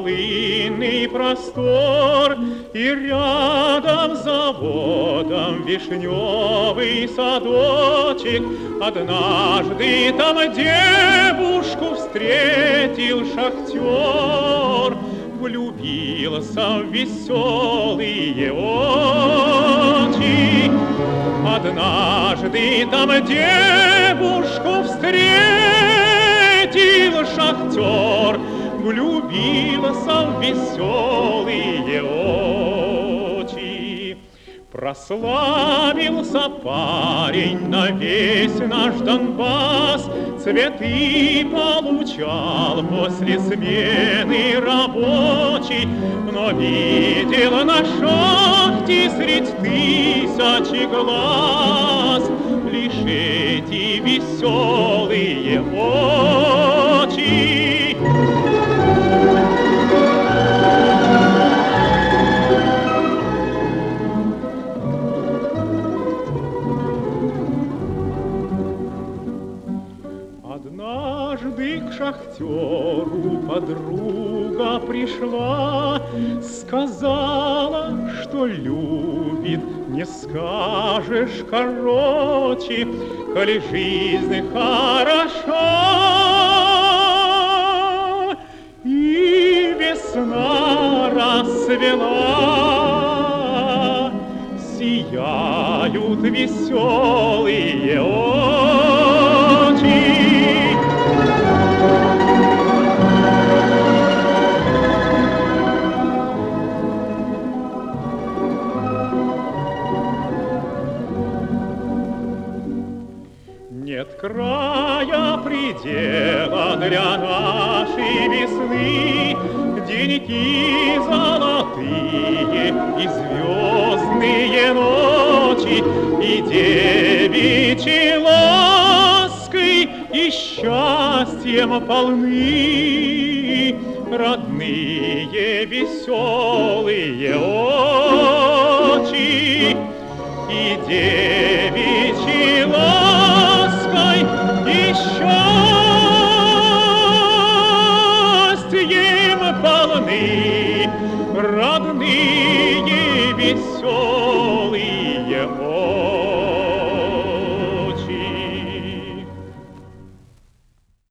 пустынный простор, и рядом с заводом вишневый садочек. Однажды там девушку встретил шахтер, влюбился в веселые очи. Однажды там девушку встретил шахтер, влюбился в веселые очи. Прославился парень на весь наш Донбасс, цветы получал после смены рабочий, но видел на шахте средь тысячи глаз лишь эти веселые очи. Однажды к шахтеру подруга пришла, сказала, что любит, не скажешь короче, коли жизнь хороша. И весна расцвела, сияют веселые очи. Нет края предела для нашей весны, деньки золотые и звездные ночи, и девичьей лаской и счастьем полны родные веселые очи, и девичьей лаской и счастьем